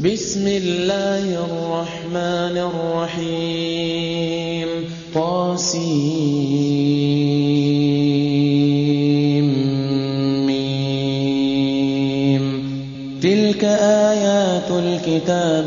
بسم الله الرحمن الرحيم طاسيم تلك آيات الكتاب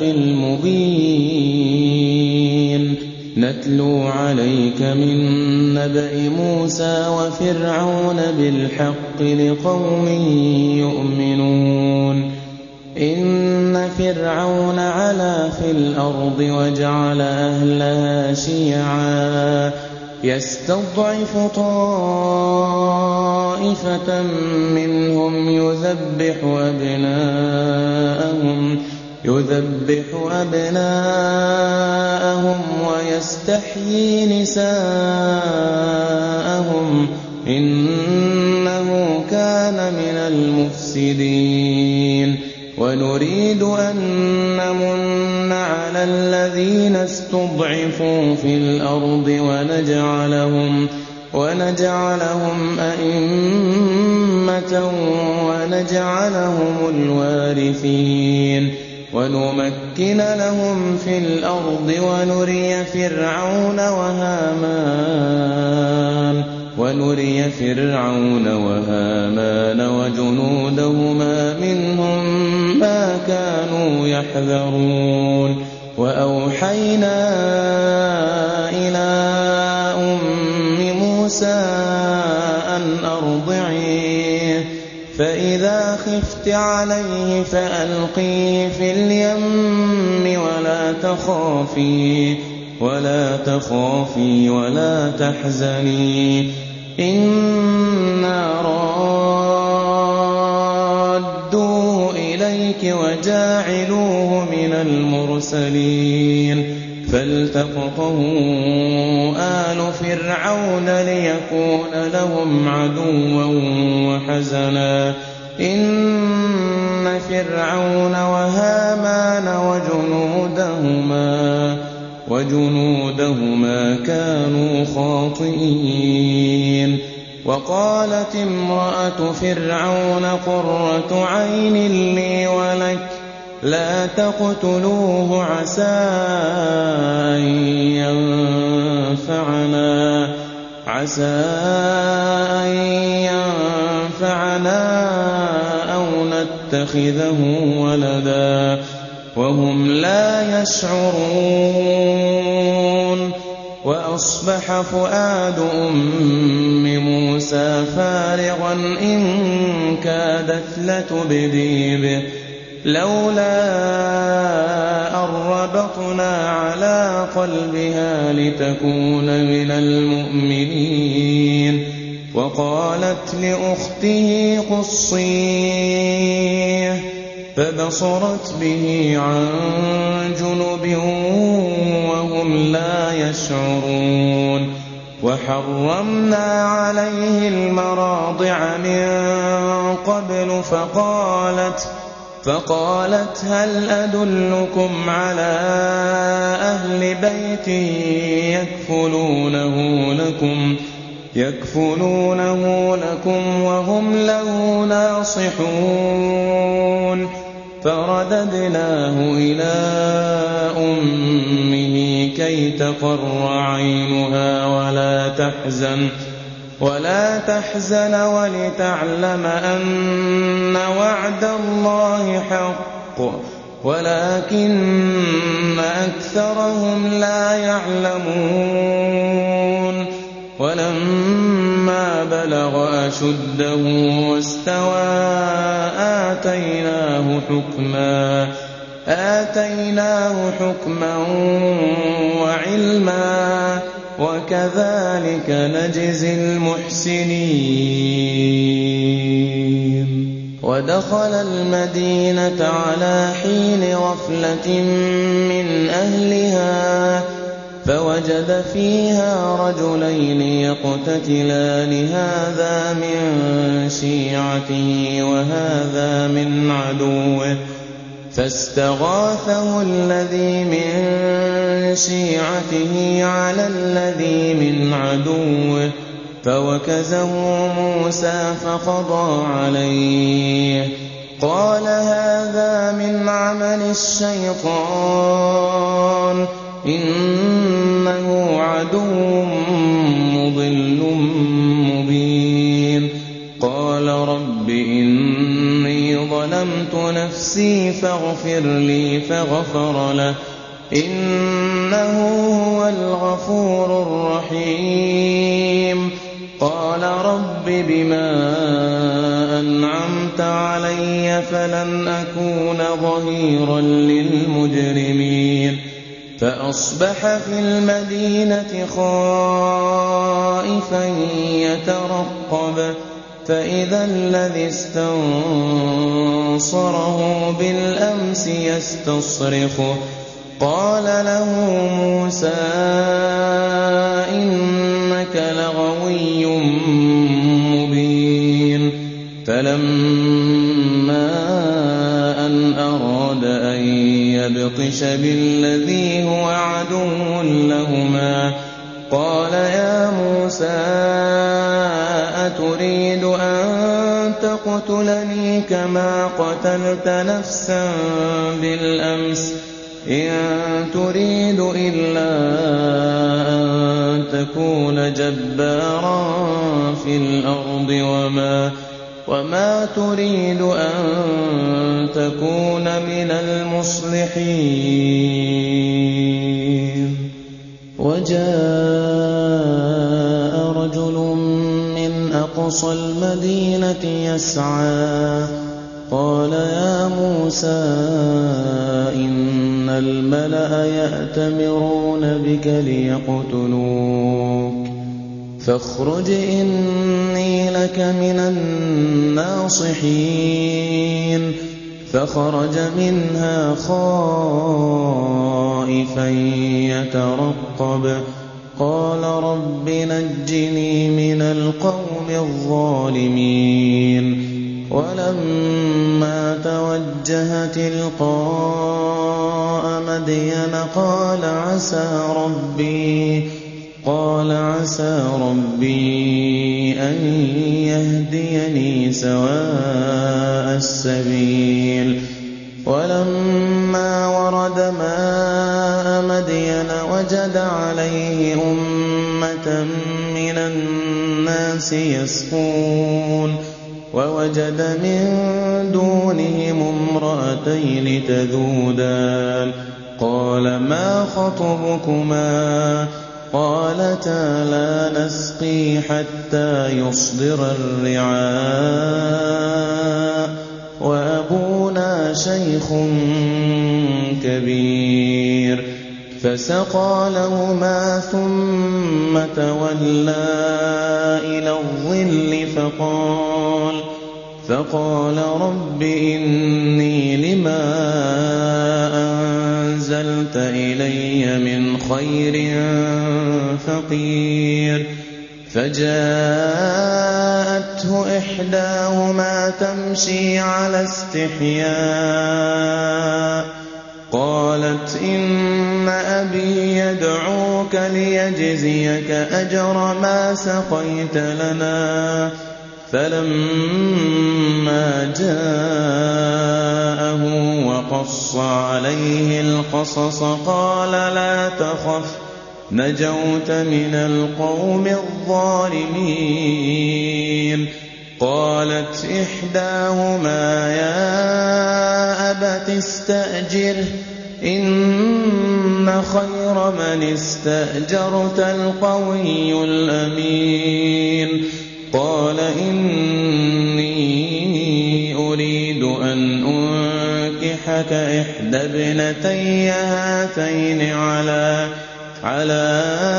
المبين نتلو عليك من نبأ موسى وفرعون بالحق لقوم يؤمنون إن فرعون علا في الأرض وجعل أهلها شيعا يستضعف طائفة منهم يذبح أبناءهم ويستحيي نساءهم إنه كان من المفسدين ونريد أن نمن على الذين استضعفوا في الأرض ونجعلهم أئمة ونجعلهم الوارثين ونمكن لهم في الأرض ونري فرعون وهامان وجنودهما منهم ما كانوا يحذرون وأوحينا إلى أم موسى أن أرضعيه فإذا خفت عليه فألقيه في اليم ولا تخافي ولا تحزني إنا رادوه إليك وجاعلوه من المرسلين فالتقطه آل فرعون ليكون لهم عدوا وحزنا إن فرعون وهامان وجنودهما كانوا خاطئين وقالت امرأة فرعون قرة عين لي ولك لا تقتلوه عسى أن ينفعنا أو نتخذه ولدا وهم لا يشعرون وأصبح فؤاد أم موسى فارغا إن كادت لتبدي به لولا أن ربطنا على قلبها لتكون من المؤمنين وقالت لأخته قصيه فبصرت به عن جنب وهم لا يشعرون وحرمنا عليه المراضع من قبل فقالت هل أدلكم على أهل بيت يكفلونه لكم وهم له ناصحون فرددناه إلى أمه كي تقر عينها ولا تحزن ولتعلم أن وعد الله حق ولكن أكثرهم لا يعلمون ولما بلغ أشده واستوى آتيناه حكما وعلما وكذلك نجزي المحسنين ودخل المدينة على حين غفلة من أهلها فوجد فيها رجلين يقتتلان هذا من شيعته وهذا من عدوه فاستغاثه الذي من شيعته على الذي من عدوه فوكزه موسى فقضى عليه قال هذا من عمل الشيطان إنه عدو مضل مبين قال رب إني ظلمت نفسي فاغفر لي فغفر له إنه هو الغفور الرحيم قال رب بما أنعمت علي فلن أكون ظهيرا للمجرمين فأصبح في المدينة خائفا يترقب فإذا الذي استنصره بالأمس يستصرخه قال له موسى إنك لغوي مبين فلما أن أراد أن يبطش بالذي هو عدو لهما قال يا موسى أتريد أن تقتلني كما قتلت نفسا بالأمس إن تريد إلا أن تكون جبارا في الأرض وما تريد أن تكون من المصلحين وجاء رجل من أقصى المدينة يسعى قال يا موسى إن الملأ يأتمرون بك ليقتلوك فاخرج إني لك من الناصحين فخرج منها خائفا يترقب قال رب نجني من القوم الظالمين ولما توجه تلقاء مدين قال عسى ربي أن يهديني سواء السبيل ولما ورد ماء مدين وجد عليه أمة من الناس يسقون ووجد من دونهم امرأتين تذودان قال ما خطبكما قالتا لا نسقي حتى يصدر الرعاء وأبونا شيخ كبير فسقى لهما ثم تولى إلى الظل فقال رب إني لما أنزلت إلي من خير فقير فجاءته إحداهما تمشي على استحياء قالت إن أبي يدعوك ليجزيك أجر ما سقيت لنا فلما جاءه وقص عليه القصص قال لا تخف نجوت من القوم الظالمين قالت إحداهما يا أبت استأجره إن خير من استأجرت القوي الأمين قال إني أريد أن أنكحك إحدى ابنتي هاتين على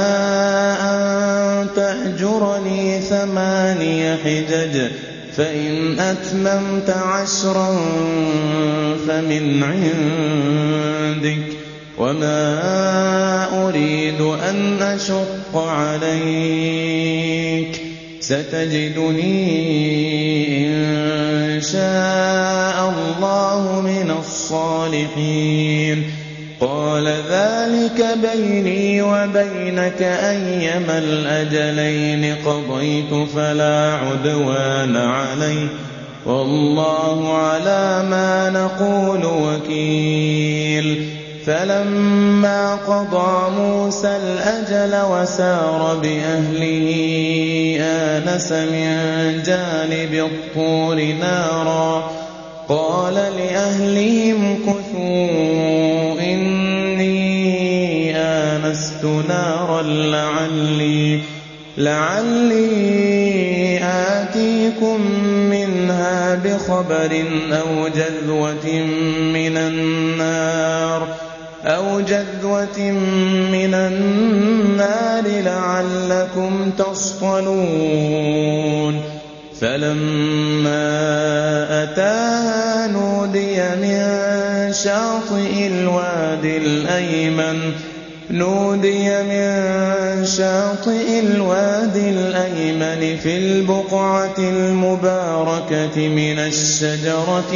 أن تأجرني 8 حجج فإن أتممت 10 فمن عندك وما أريد أن أشق عليك ستجدني إن شاء الله من الصالحين قال ذلك بيني وبينك أيما الأجلين قضيت فلا عدوان علي والله على ما نقول وكيل. فلما قضى موسى الأجل وسار بأهله آنس من جانب الطور نارا قال لأهلهم كثوا إني آنست نارا لعلي آتيكم منها بخبر أو جذوة من النار لعلكم تصطلون. فلما أتاها نودي من شاطئ الوادي الأيمن في البقعة المباركة من الشجرة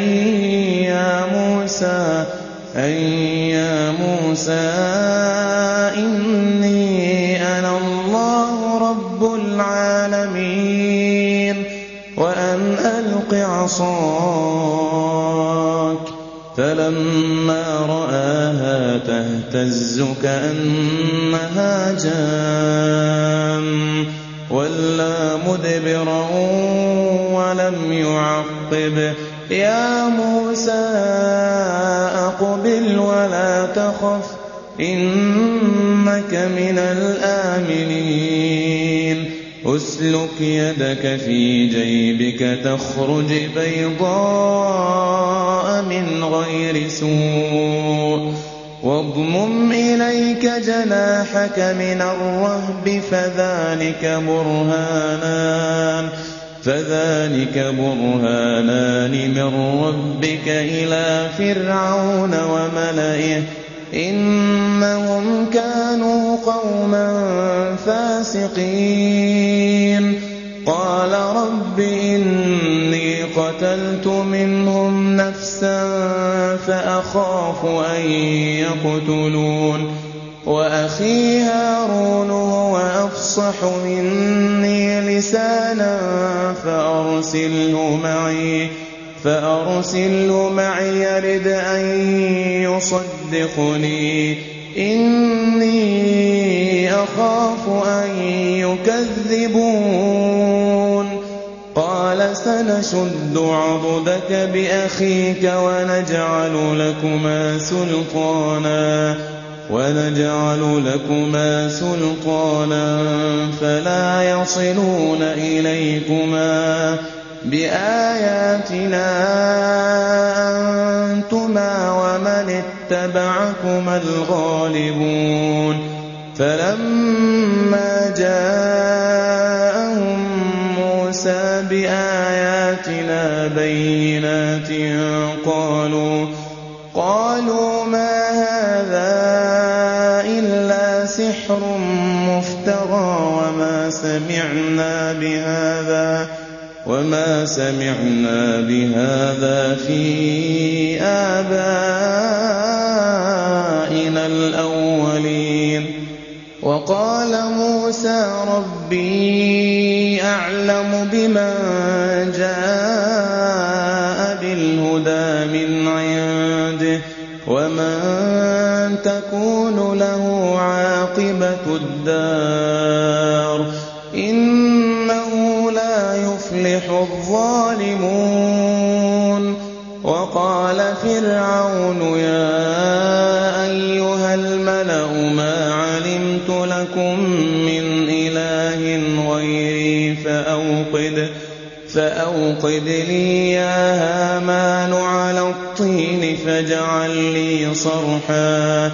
أن يا موسى إني أنا الله رب العالمين وأن ألق عصاك. فلما رآها تهتز كأنها جان ولى مدبرا ولم يعقب. يا موسى أقبل ولا تخف إنك من الآمنين. أسلك يدك في جيبك تخرج بيضاء من غير سوء واضمم إليك جناحك من الرهب فذلك برهانان من ربك إلى فرعون وملئه إنهم كانوا قوما فاسقين. قال رب إني قتلت منهم نفسا فأخاف أن يقتلون وأخي هارون هو أفصح مني لسانا فأرسله معي يرد أن يصدقني إني أخاف أن يكذبون. قال سنشد عضدك بأخيك ونجعل لكما سلطانا فلا يصلون إليكما بآياتنا أنتما ومن اتبعكما الغالبون. فلما جاءهم موسى بآياتنا بينات قالوا ما هذا إلا سحر مفترى وما سمعنا بهذا في آبائنا الأولين. وقال موسى ربي أعلم بمن جاء بالهدى من عنده ومن تكون له عاقبة الدار إنه لا يفلح الظالمون. وقال فرعون يا أيها الملأ ما علمت لكم من إله غيري فأوقد لي يا هامان على الطين فاجعل لي صرحا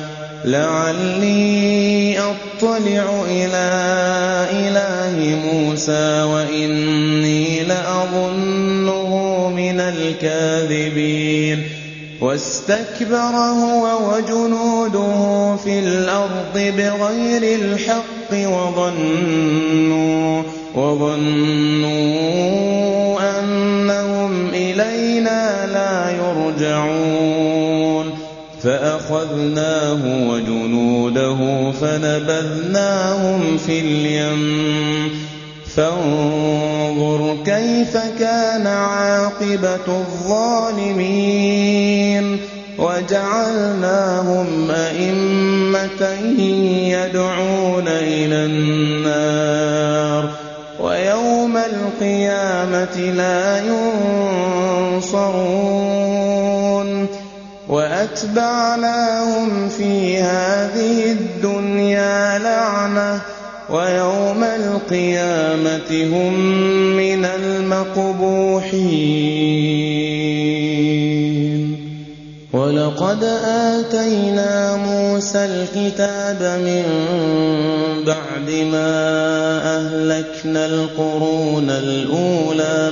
لعلي أطلع إلى إله موسى وإني لأظنه من الكاذبين. واستكبر هو وجنوده في الأرض بغير الحق وظنوا أنهم إلينا لا يرجعون. فأخذناه وجنوده فنبذناهم في اليم فانظر كيف كان عاقبة الظالمين وجعلناهم أئمة يدعون إلى النار ويوم القيامة لا ينصرون وأتبعناهم في هذه الدنيا لعنة ويوم القيامة هم من المقبوحين ولقد آتينا موسى الكتاب من بعد ما أهلكنا القرون الأولى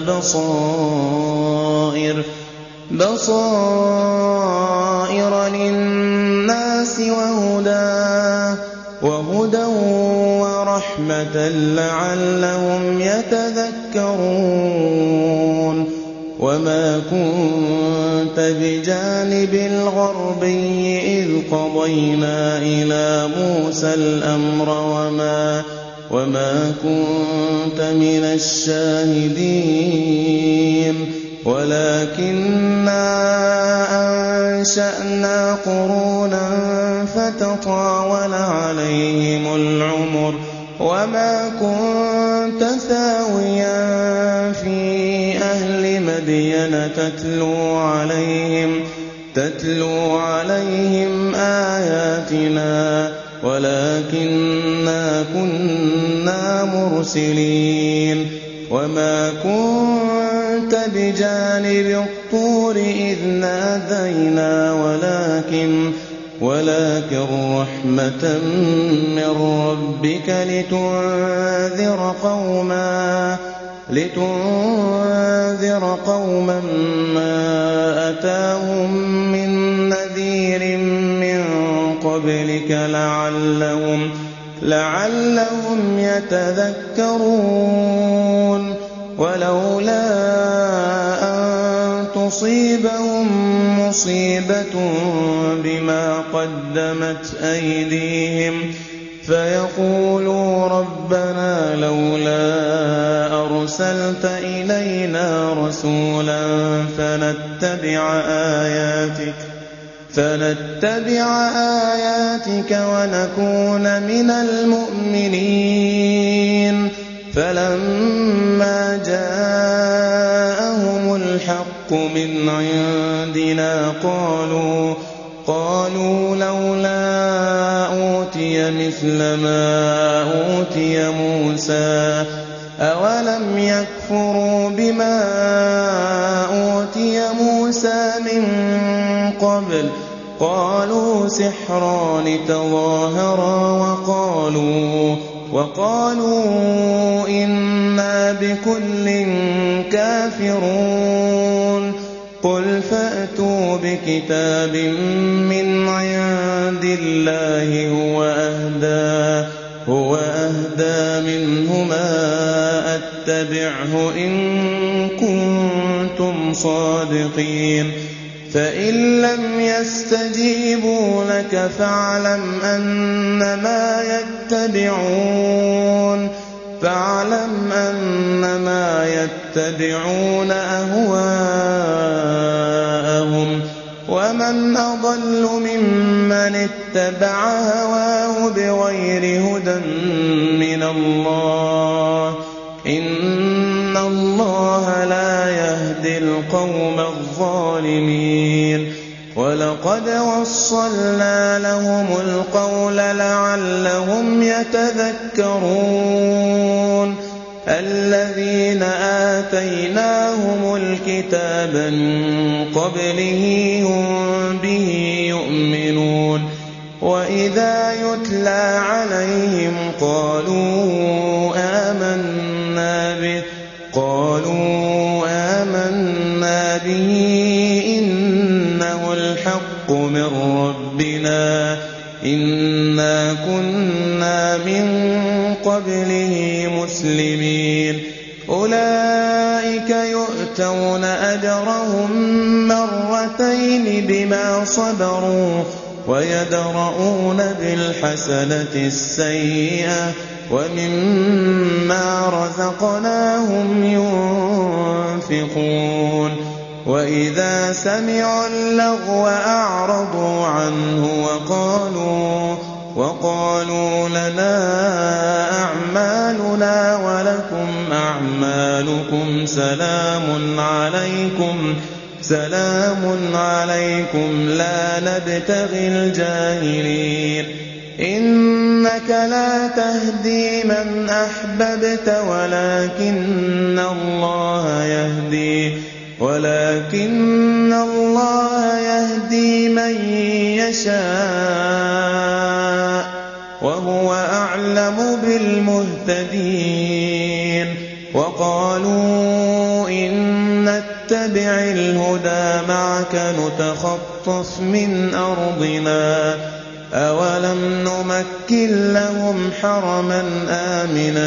بصائر للناس وهدى ورحمة لعلهم يتذكرون وما كنت بجانب الغربي إذ قضينا إلى موسى الأمر وما كنت من الشاهدين ولكننا أنشأنا قرونا فتطاول عليهم العمر وما كنت ثاويا في أهل مدين تتلو عليهم آياتنا ولكننا كنا مرسلين وما كنت بجانب الطور إذ نادينا ولكن رحمة من ربك لتنذر قوما ما أتاهم من نذير من قبلك لعلهم يتذكرون ولولا أن تصيبهم مصيبة بما قدمت أيديهم فيقولوا ربنا لولا أرسلت إلينا رسولا فنتبع آياتك ونكون من المؤمنين فلما جاءهم الحق من عندنا قالوا لولا أوتي مثل ما أوتي موسى أولم يكفروا بما أوتي موسى من قبل قالوا سحران تظاهرا وقالوا إنا بكل كافرون قل فأتوا بكتاب من عند الله هو أهدى منهما أتبعه إن كنتم صادقين فإن لم يستجيبوا لك فاعلم أنما يتبعون أهواءهم ومن أضل ممن اتبع هواه بغير هدى من الله إن الله لا يهدي القوم الظالمين ولقد وصلنا لهم القول لعلهم يتذكرون الذين آتيناهم الكتاب من قبله هم به يؤمنون وإذا يتلى عليهم قالوا آمنا به إنه الحق من ربنا إنا كنا من قبله مسلمين أولئك يؤتون أجرهم مرتين بما صبروا ويدرؤون بالحسنة السيئة ومما رزقناهم ينفقون وإذا سمعوا اللغو أعرضوا عنه وقالوا لنا أعمالنا ولكم أعمالكم سلام عليكم لا نبتغي الجاهلين إنك لا تهدي من أحببت ولكن الله يهدي من يشاء وهو أعلم بالمهتدين وقالوا إن نتبع الهدى معك نتخطف من أرضنا أولم نمكن لهم حرما آمنا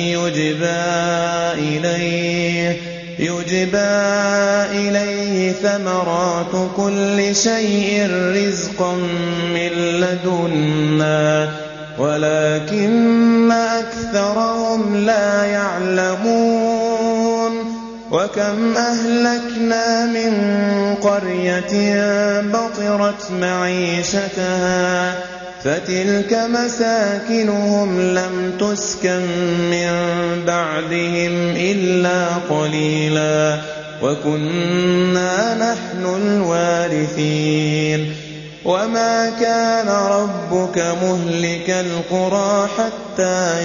يجبى إليه ثمرات كل شيء رزقا من لدنا ولكن أكثرهم لا يعلمون وكم أهلكنا من قرية بطرت معيشتها فتلك مساكنهم لم تسكن من بعدهم إلا قليلا وكنا نحن الوارثين وما كان ربك مهلك القرى حتى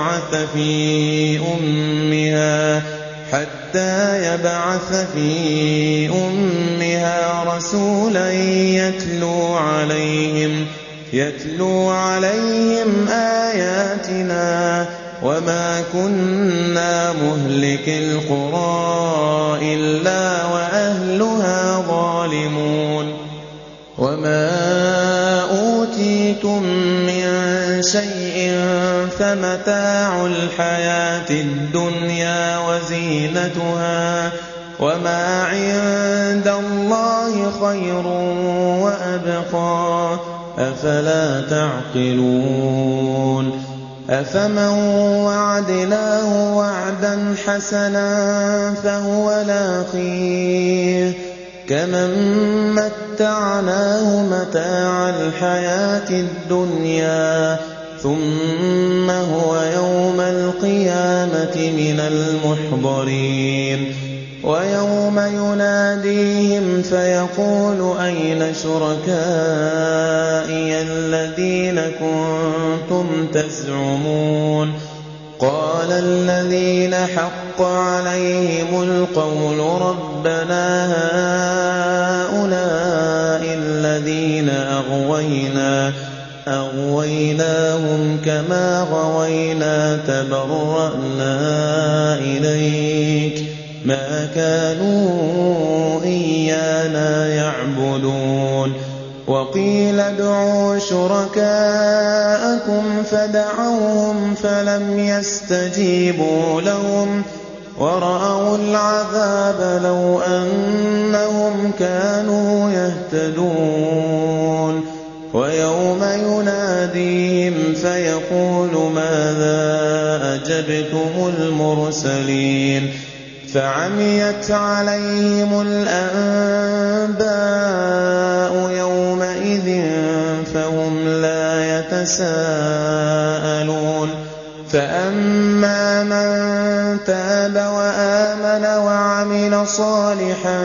يبعث في أمها رسولا يتلو عليهم آياتنا وما كنا مهلك القرى إلا وأهلها ظالمون وما أوتيتم من شيء فمتاع الحياة الدنيا وزينتها وما عند الله خير وأبقى أفلا تعقلون أفمن وعدناه وعدا حسنا فهو لاقيه كمن متعناه متاع الحياة الدنيا ثم هو يوم القيامة من المحضرين ويوم يناديهم فيقول أين شركائي الذين كنتم تزعمون قال الذين حق عليهم القول ربنا هؤلاء الذين أغويناهم كما غوينا تبرأنا إليك ما كانوا إيانا يعبدون وقيل ادعوا شركاءكم فدعوهم فلم يستجيبوا لهم ورأوا العذاب لو أنهم كانوا يهتدون ويوم يناديهم فيقول ماذا أجبتم المرسلين فعميت عليهم الأنباء يومئذ فهم لا يتساءلون فأما من تاب وآمن وعمل صالحا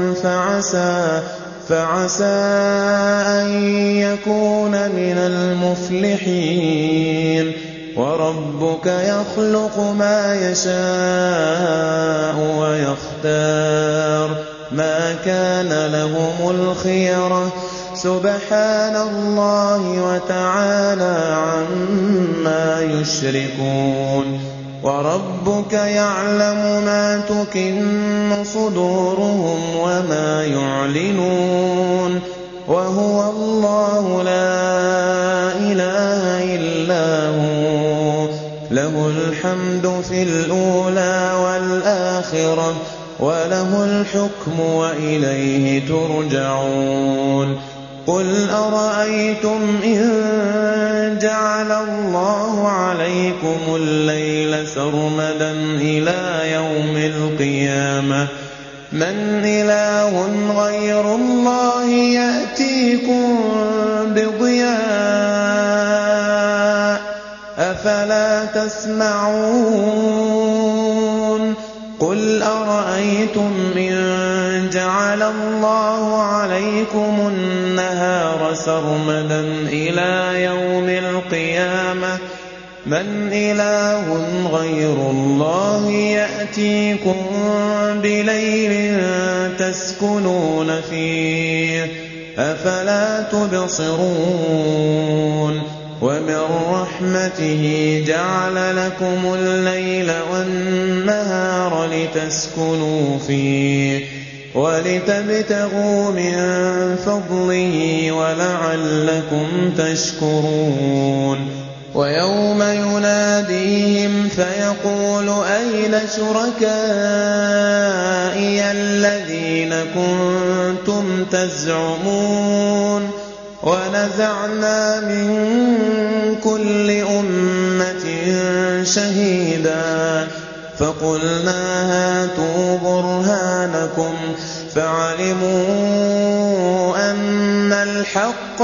فعسى أن يكون من المفلحين وربك يخلق ما يشاء ويختار ما كان لهم الخيرة سبحان الله وتعالى عما يشركون وربك يعلم ما تكن صدورهم وما يعلنون وهو الله لا إله إلا هو له الحمد في الأولى والآخرة وله الحكم وإليه ترجعون قُلْ أَرَأَيْتُمْ إِن جَعَلَ اللَّهُ عَلَيْكُمُ اللَّيْلَ سَرْمَدًا إِلَىٰ يَوْمِ الْقِيَامَةِ مَنْ إِلَٰهٌ غَيْرُ اللَّهِ يَأْتِيكُم بِضِيَاءٍ ۖ أَفَلَا تَسْمَعُونَ قُلْ أَرَأَيْتُمْ إِن جَعَلَ اللَّهُ عَلَيْكُمُ النَّهَارَ سَرْمَدًا إِلَىٰ يَوْمِ الْقِيَامَةِ مَنْ إِلَٰهٌ غَيْرُ اللَّهِ يَأْتِيكُم بِلَيْلٍ تَسْكُنُونَ فِيهِ ۖ أَفَلَا تُبْصِرُونَ وَمِن رَّحْمَتِهِ جَعَلَ لَكُمُ اللَّيْلَ وَالنَّهَارَ لِتَسْكُنُوا فِيهِ وَلِتَبْتَغُوا مِن فَضْلِهِ وَلَعَلَّكُمْ تَشْكُرُونَ وَيَوْمَ يُنَادِيهِمْ فَيَقُولُ أَيْنَ شُرَكَائِيَ الَّذِينَ كُنتُمْ تَزْعُمُونَ وَنَزَعْنَا مِن كُلِّ أُمَّةٍ شَهِيدًا فَقُلْنَا هَاتُوا بُرْهَانَكُمْ فَعَلِمُوا أَنَّ الْحَقَّ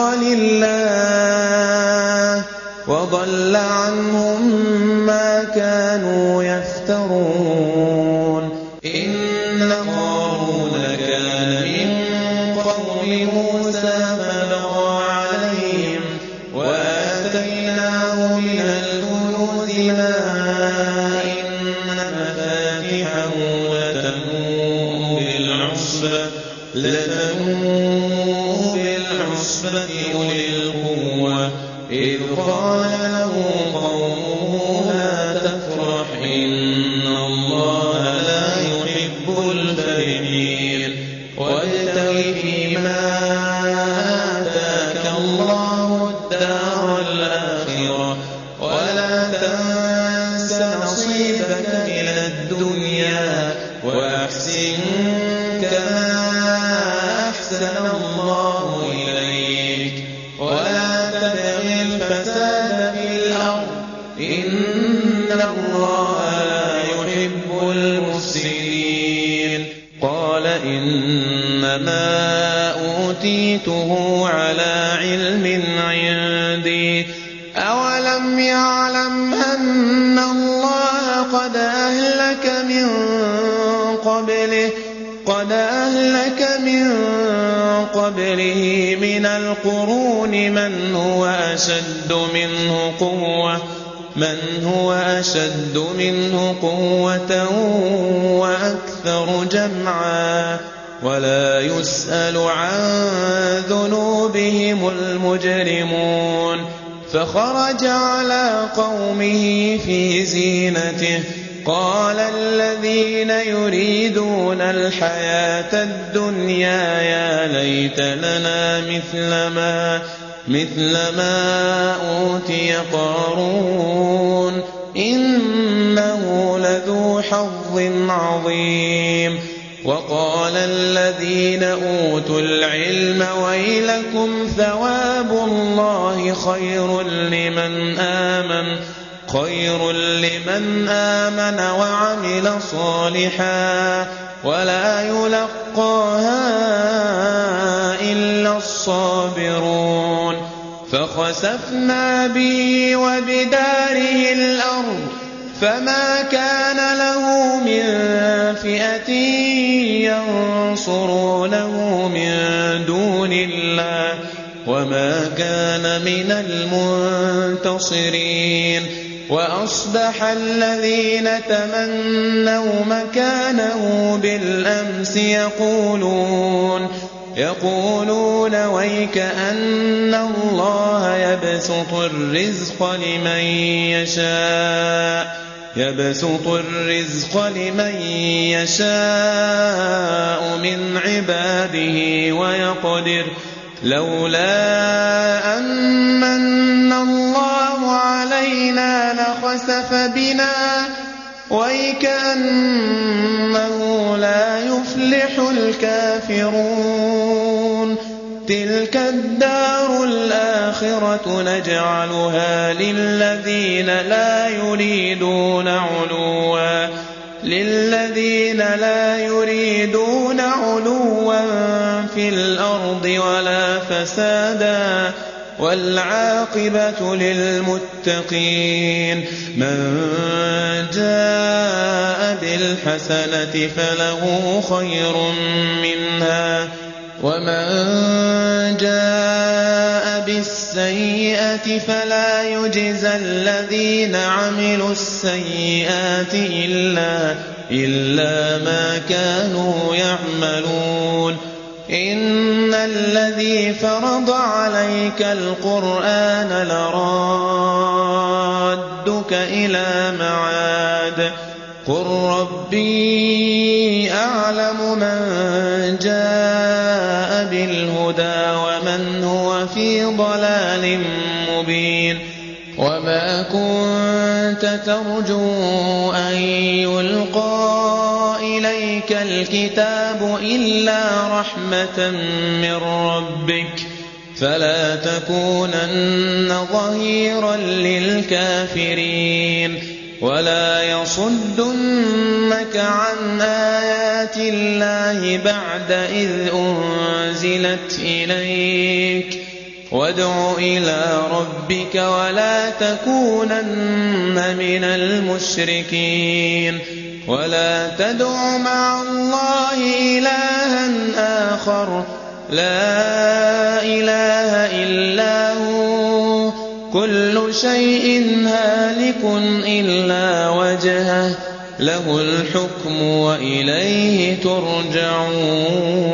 لِلَّهِ وَضَلَّ عَنْهُم مَّا كَانُوا يَفْتَرُونَ إِنَّ قَارُونَ كَانَ مِن قَوْمِ مُوسَىٰ فَبَغَىٰ عَلَيْهِمْ وَآتَيْنَاهُ مِنَ الْكُنُوزِ مَا إِنَّ مَفَاتِحَهُ لَتَنُوءُ بِالْعُصْبَةِ أُولِي الْقُوَّةِ إِذْ قَالَ لَهُ قَوْمُهُ لَا تَفْرَحْ إِنَّ اللَّهَ لَا يُحِبُّ الْفَرِحِينَ وَابْتَغِ فِيمَا آتَاكَ اللَّهُ الدَّارَ الْآخِرَةَ وَلَا تَنسَ نَصِيبَكَ مِنَ الدُّنْيَا وَأَحْسِن كَمَا أَحْسَنَ اللَّهُ إِلَيْكَ وَلَا تَبْغِ الْفَسَادَ فِي الْأَرْضِ ۖ إِنَّ اللَّهَ لَا يُحِبُّ الْمُفْسِدِينَ قَالَ إِنَّمَا أُوتِيتُهُ عَلَىٰ عِلْمٍ عِندِي ۚ أَوَلَمْ يَعْلَمْ أَنَّ اللَّهَ قَدْ أَهْلَكَ مِن قَبْلِهِ مِنَ الْقُرُونِ مَنْ هُوَ أَشَدُّ مِنْهُ قُوَّةً وَأَكْثَرُ جَمْعًا وَلَا يُسْأَلُ عَن ذُنُوبِهِمُ الْمُجْرِمُونَ فَخَرَجَ عَلَىٰ قَوْمِهِ فِي زِينَتِهِ قَالَ الَّذِينَ يُرِيدُونَ الْحَيَاةَ الدُّنْيَا يَا لَيْتَ لَنَا مِثْلَ مَا أُوتِيَ قَارُونُ إِنَّهُ لَذُو حَظٍّ عَظِيمٍ وَقَالَ الَّذِينَ أُوتُوا الْعِلْمَ وَيْلَكُمْ ثَوَابُ اللَّهِ خَيْرٌ لِّمَنْ آمَنَ وَعَمِلَ صَالِحًا وَلَا يُلَقَّاهَا إِلَّا الصَّابِرُونَ فَخَسَفْنَا بِهِ وَبِدَارِهِ الْأَرْضَ فَمَا كَانَ لَهُ مِن فِئَةٍ يَنصُرُونَهُ مِن دُونِ اللَّهِ وَمَا كَانَ مِنَ الْمُنتَصِرِينَ وَأَصْبَحَ الَّذِينَ تَمَنَّوْا مَكَانَهُ بِالْأَمْسِ يَقُولُونَ وَيْكَأَنَّ اللَّهَ يَبْسُطُ الرِّزْقَ لِمَن يَشَاءُ مِنْ عِبَادِهِ وَيَقْدِرُ لَوْلَا أَن مَّنَّ اللَّهُ عَلَيْنَا لَخَسَفَ بِنَا وَيْكَأَنَّهُ لَا يُفْلِحُ الْكَافِرُونَ تلك الدار الآخرة نجعلها للذين لا يريدون علوا في الأرض ولا فسادا والعاقبة للمتقين من جاء بالحسنة فله خير منها ومن جاء بالسيئة فلا يجزى الذين عملوا السيئات إلا ما كانوا يعملون إن الذي فرض عليك القرآن لرادك إلى معاد قل ربي أعلم من جاء بالهدى ومن هو في ضلال مبين وما كنت ترجو أن يلقى إليك الكتاب إلا رحمة من ربك فلا تكونن ظهيرا للكافرين ولا يصدنك عن آيات الله بعد إذ أنزلت إليك وادع إلى ربك ولا تكونن من المشركين ولا تدع مع الله إلها آخر لا إله إلا هو كل شيء هالك إلا وجهه له الحكم وإليه ترجعون